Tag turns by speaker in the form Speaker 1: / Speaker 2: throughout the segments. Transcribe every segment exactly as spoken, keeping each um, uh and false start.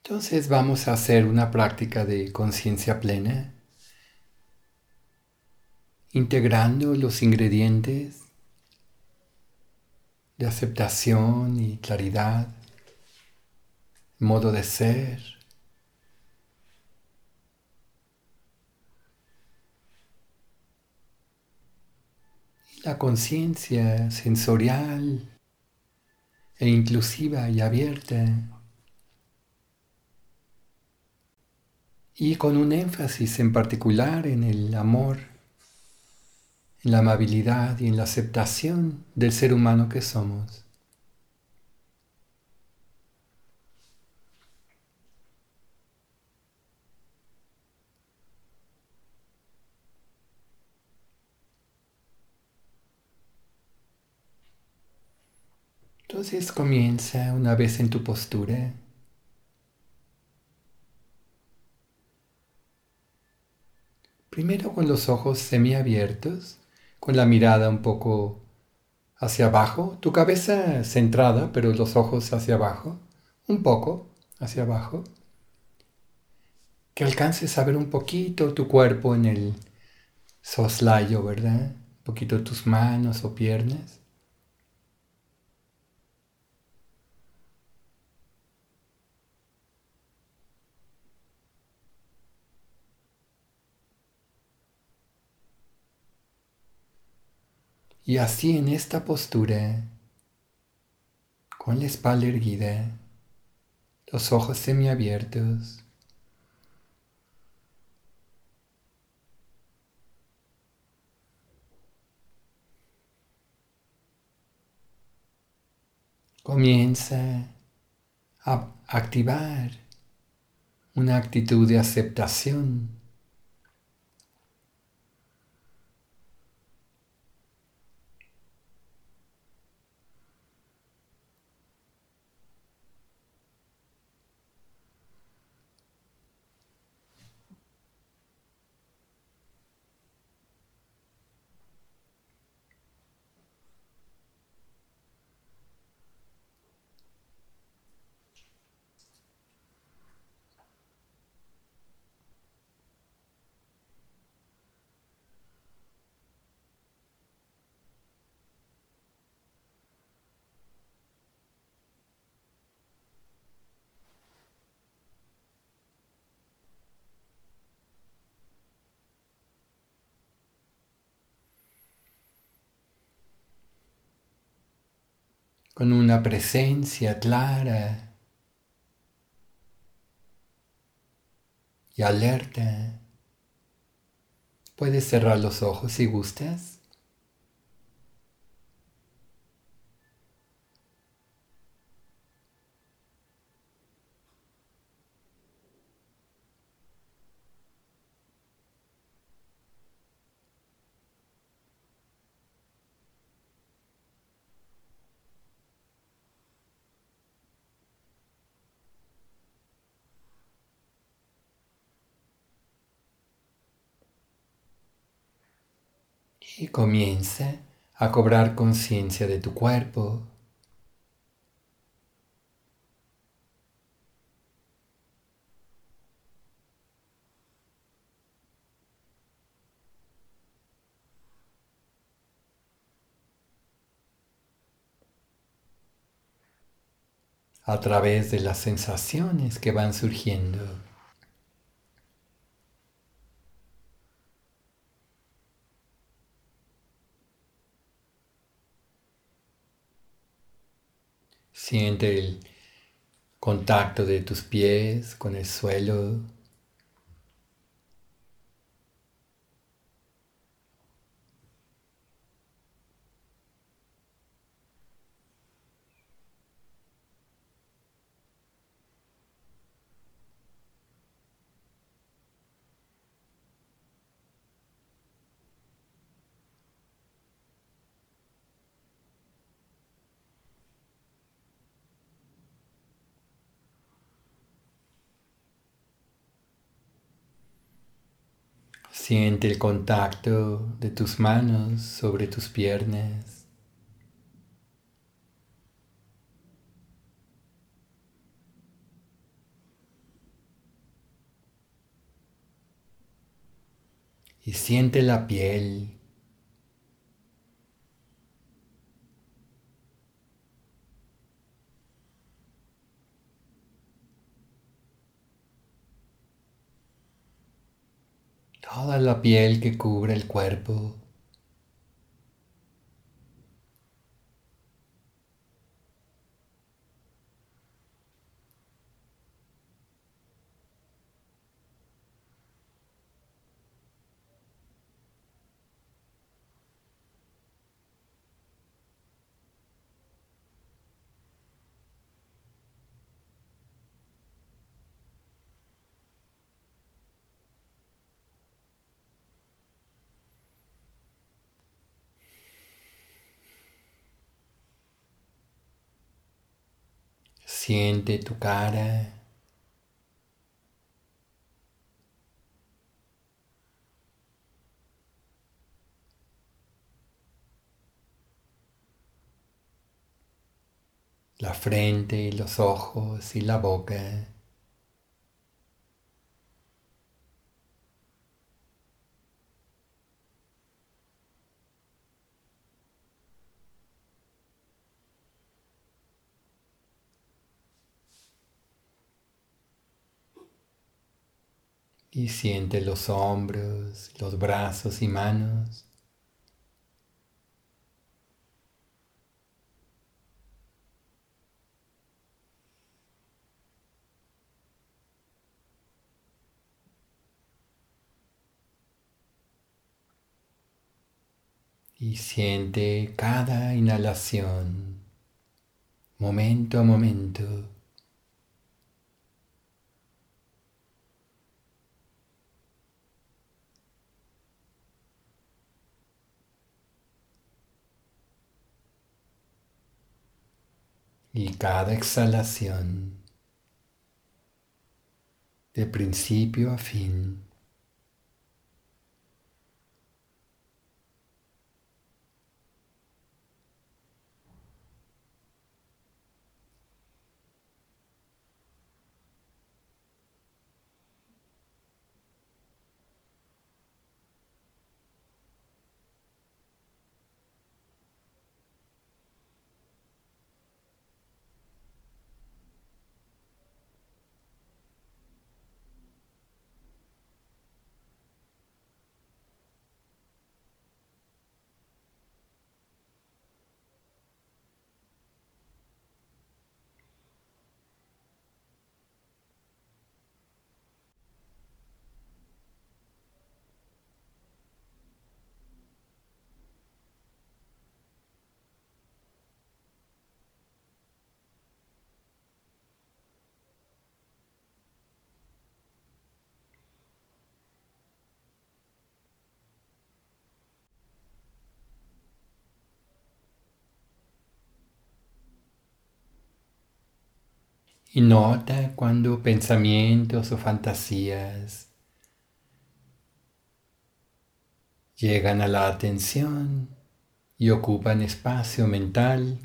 Speaker 1: Entonces vamos a hacer una práctica de conciencia plena, integrando los ingredientes de aceptación y claridad, modo de ser, la conciencia sensorial e inclusiva y abierta, y con un énfasis en particular en el amor, en la amabilidad y en la aceptación del ser humano que somos. Entonces comienza una vez en tu postura. Primero con los ojos semiabiertos, con la mirada un poco hacia abajo, tu cabeza centrada, pero los ojos hacia abajo, un poco hacia abajo. Que alcances a ver un poquito tu cuerpo en el soslayo, ¿verdad? Un poquito tus manos o piernas. Y así en esta postura, con la espalda erguida, los ojos semiabiertos, comienza a activar una actitud de aceptación. Con una presencia clara y alerta. Puedes cerrar los ojos si gustas. Y comienza a cobrar conciencia de tu cuerpo. A través de las sensaciones que van surgiendo. Siente el contacto de tus pies con el suelo. Siente el contacto de tus manos sobre tus piernas. y siente la piel. Toda la piel que cubre el cuerpo. Siente tu cara. La frente y los ojos y la boca. Y siente los hombros, los brazos y manos. Y siente cada inhalación, momento a momento. Y cada exhalación, de principio a fin. Y nota cuando pensamientos o fantasías llegan a la atención y ocupan espacio mental.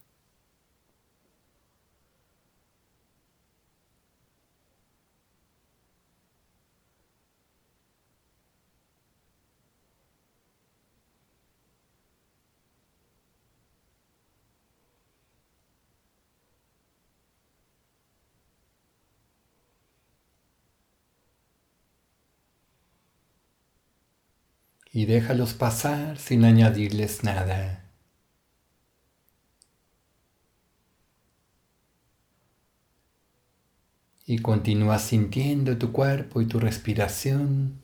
Speaker 1: Y déjalos pasar sin añadirles nada. Y continúa sintiendo tu cuerpo y tu respiración.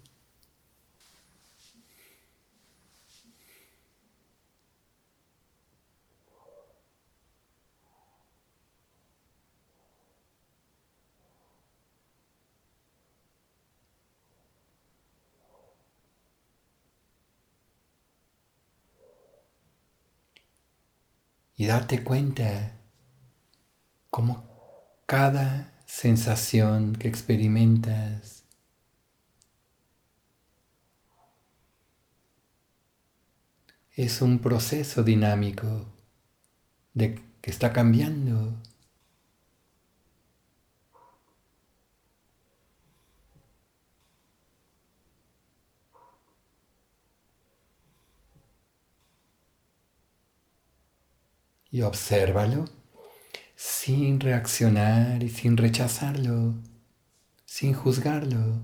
Speaker 1: Y date cuenta cómo cada sensación que experimentas es un proceso dinámico de que está cambiando. y obsérvalo sin reaccionar y sin rechazarlo, sin juzgarlo.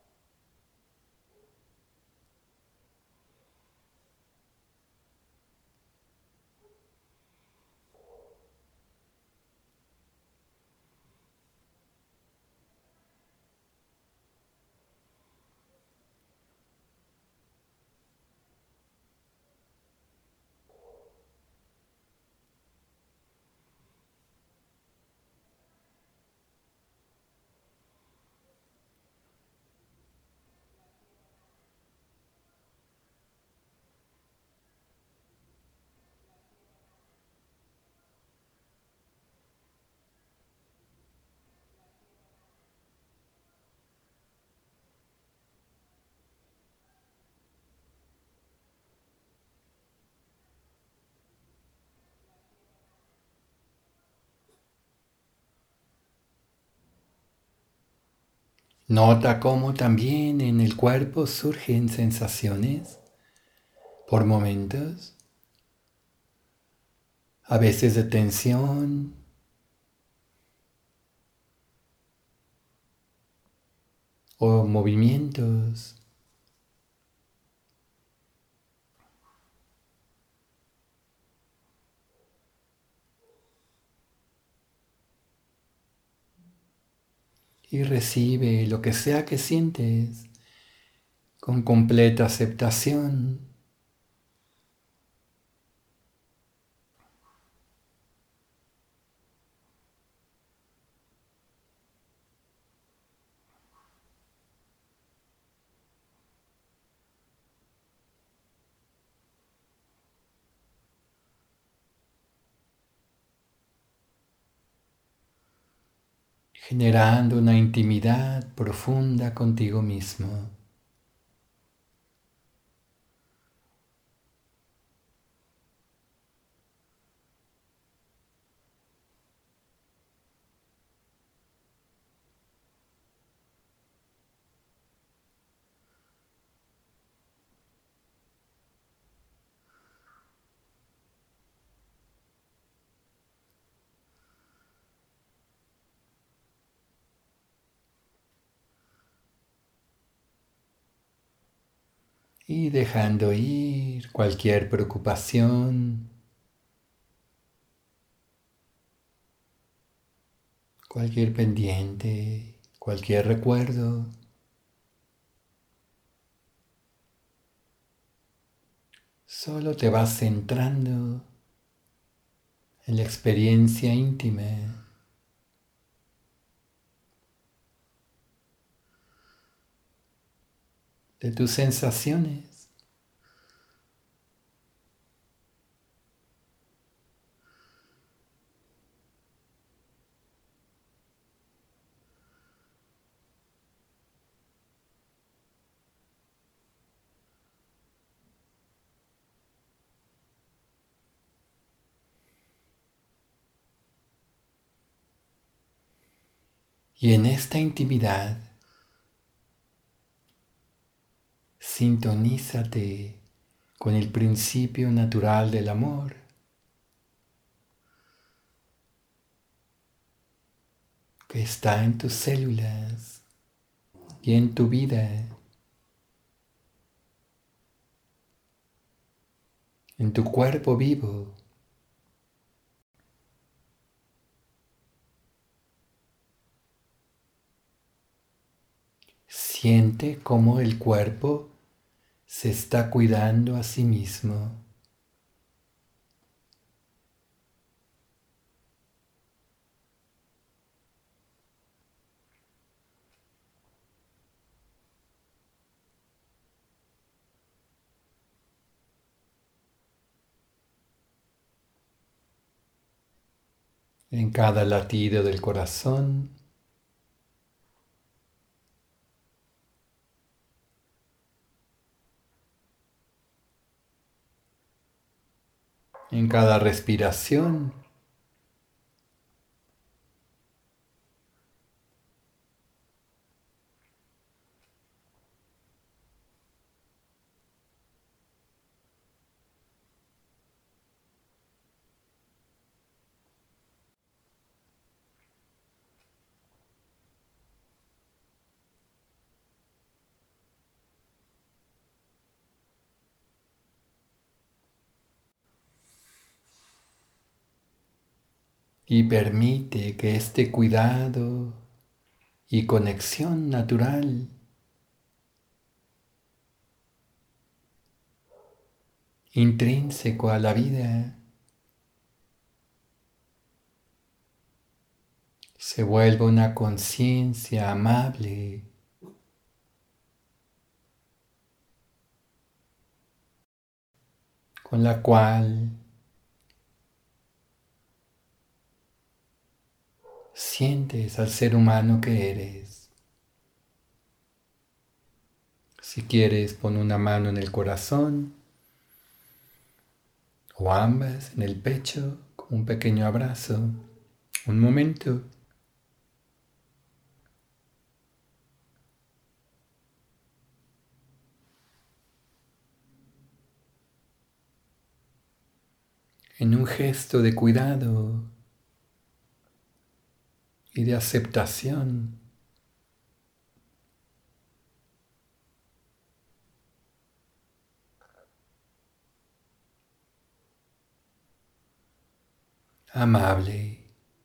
Speaker 1: Nota cómo también en el cuerpo surgen sensaciones por momentos, a veces de tensión o movimientos. Y recibe lo que sea que sientes con completa aceptación. Generando una intimidad profunda contigo mismo. Y dejando ir cualquier preocupación, cualquier pendiente, cualquier recuerdo. Solo te vas centrando en la experiencia íntima de tus sensaciones. Y en esta intimidad, sintonízate con el principio natural del amor, que está en tus células y en tu vida, en tu cuerpo vivo. Siente cómo el cuerpo se está cuidando a sí mismo. En cada latido del corazón, en cada respiración, y permite que este cuidado y conexión natural intrínseco a la vida se vuelva una conciencia amable con la cual sientes al ser humano que eres. Si quieres, pon una mano en el corazón o ambas en el pecho como un pequeño abrazo. Un momento. En un gesto de cuidado y de aceptación. Amable.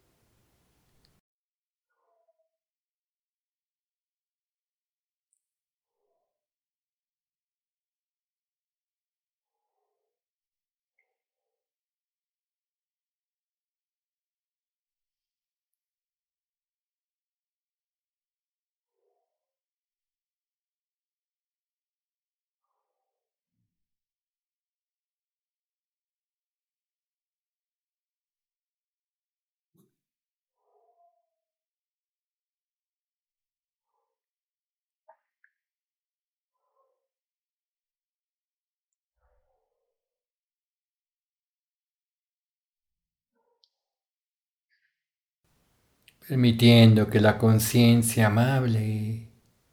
Speaker 1: Permitiendo que la conciencia amable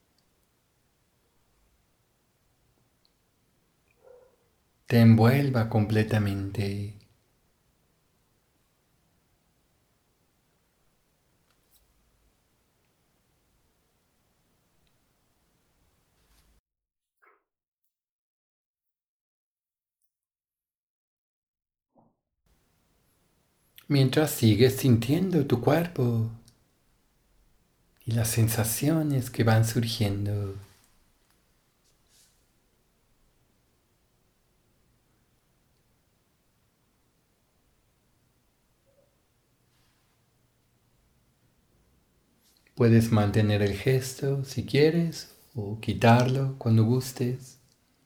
Speaker 1: te envuelva completamente. Mientras sigues sintiendo tu cuerpo y las sensaciones que van surgiendo. Puedes mantener el gesto si quieres o quitarlo cuando gustes.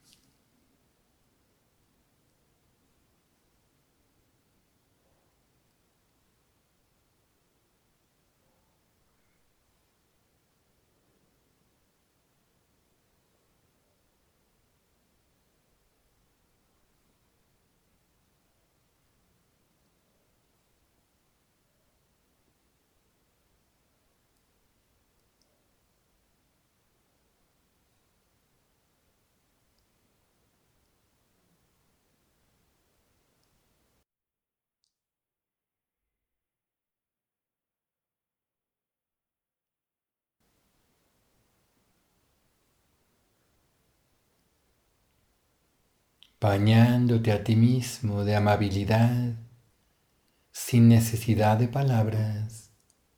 Speaker 1: Bañándote a ti mismo de amabilidad sin necesidad de palabras.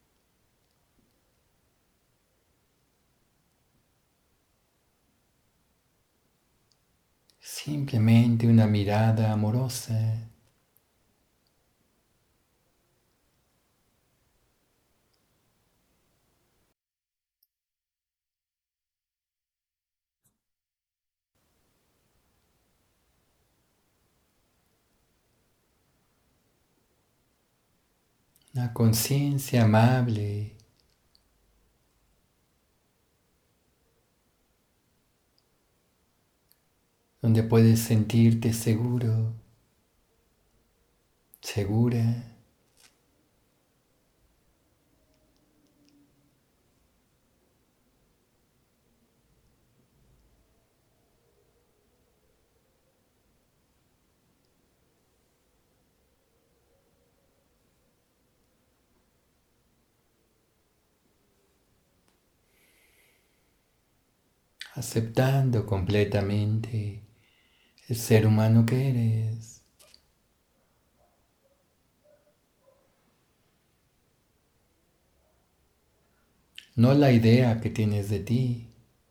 Speaker 1: Simplemente una mirada amorosa. Una conciencia amable donde puedes sentirte seguro, segura. Aceptando completamente el ser humano que eres. no la idea que tienes de ti,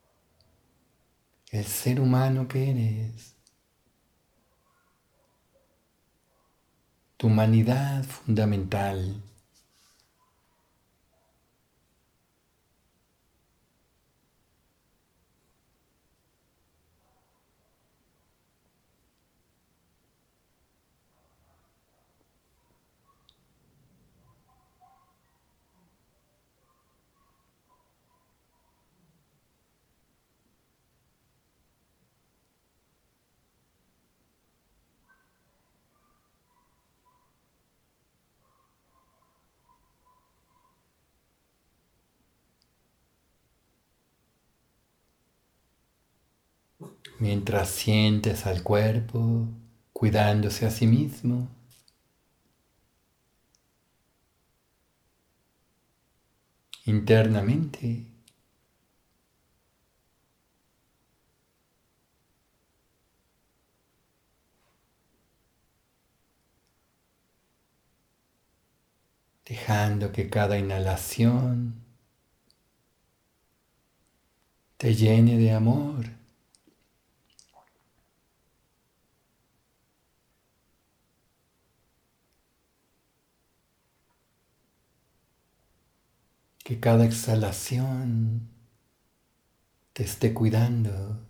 Speaker 1: el ser humano que eres, tu humanidad fundamental. Mientras sientes al cuerpo cuidándose a sí mismo, internamente, dejando que cada inhalación te llene de amor, que cada exhalación te esté cuidando.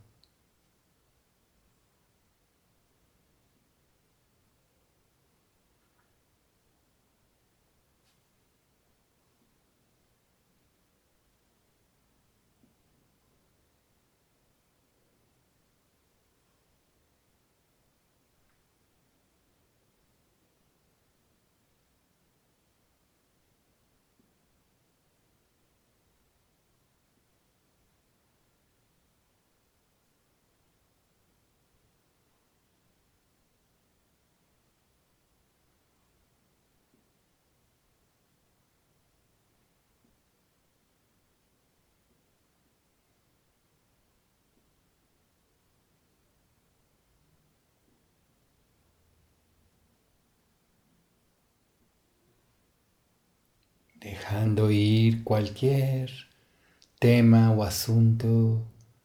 Speaker 1: Dejando ir cualquier tema o asunto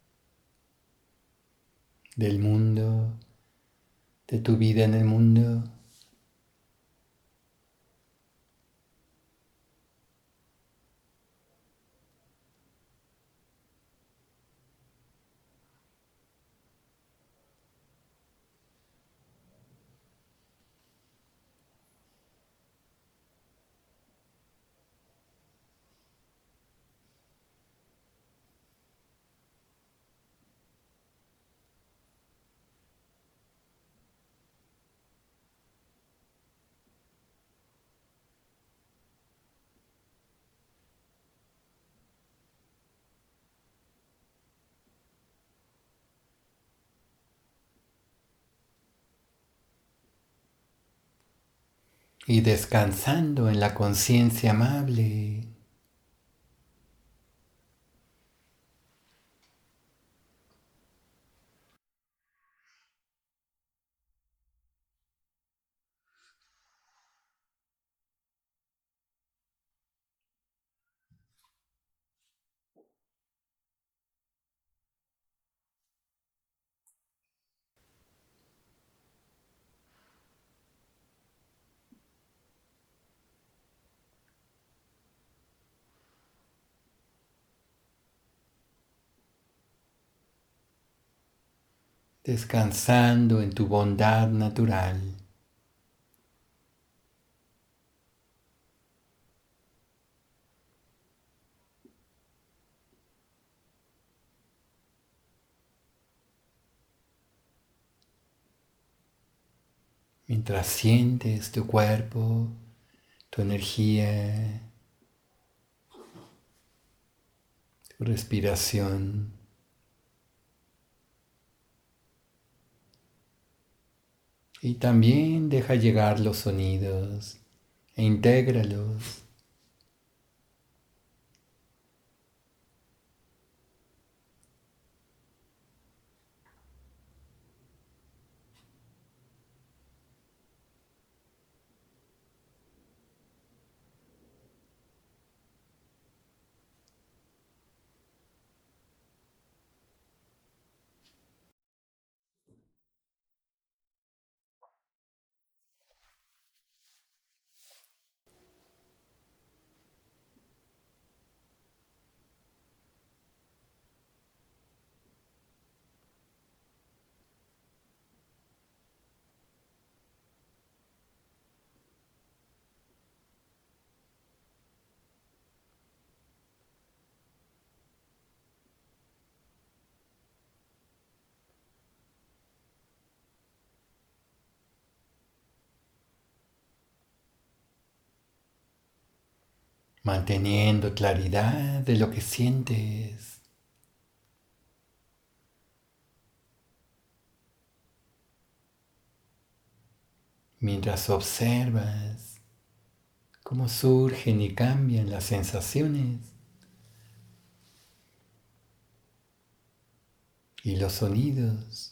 Speaker 1: del mundo, de tu vida en el mundo, y descansando en la conciencia amable, descansando en tu bondad natural. Mientras sientes tu cuerpo, tu energía, tu respiración, y también deja llegar los sonidos e intégralos. manteniendo claridad de lo que sientes. Mientras observas cómo surgen y cambian las sensaciones y los sonidos.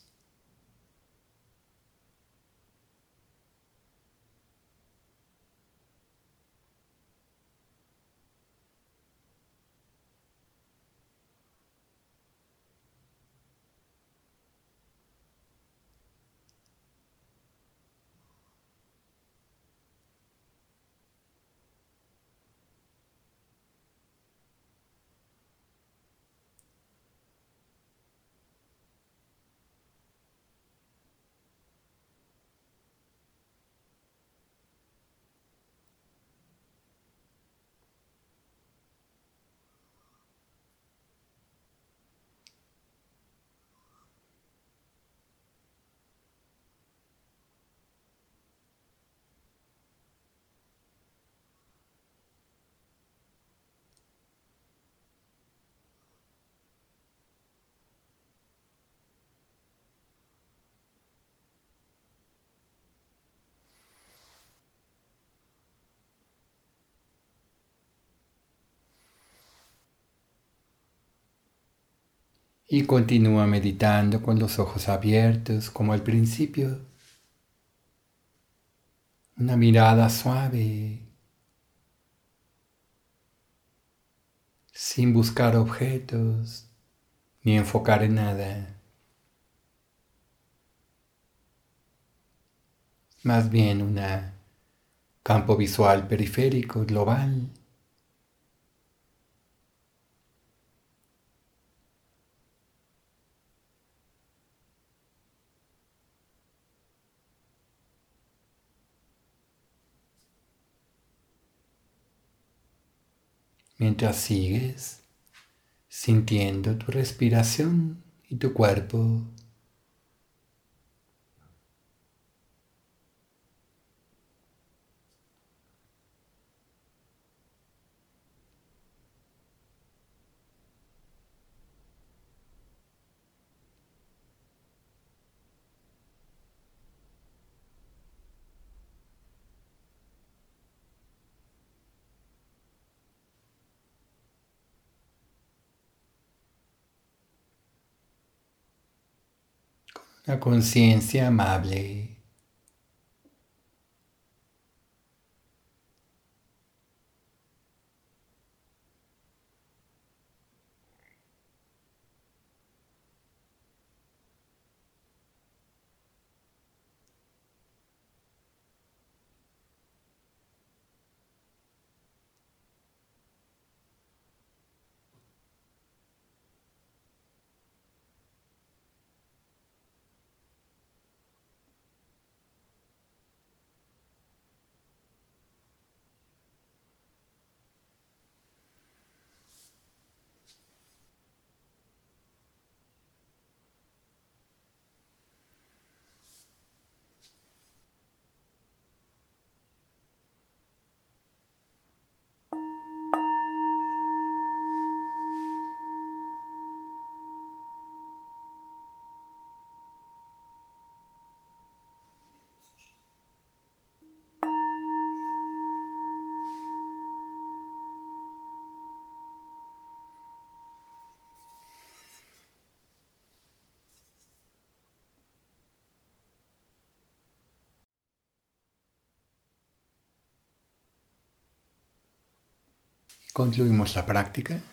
Speaker 1: Y continúa meditando con los ojos abiertos como al principio. Una mirada suave, sin buscar objetos ni enfocar en nada. Más bien un campo visual periférico, global. Mientras sigues sintiendo tu respiración y tu cuerpo. Una conciencia amable. Concluimos la práctica.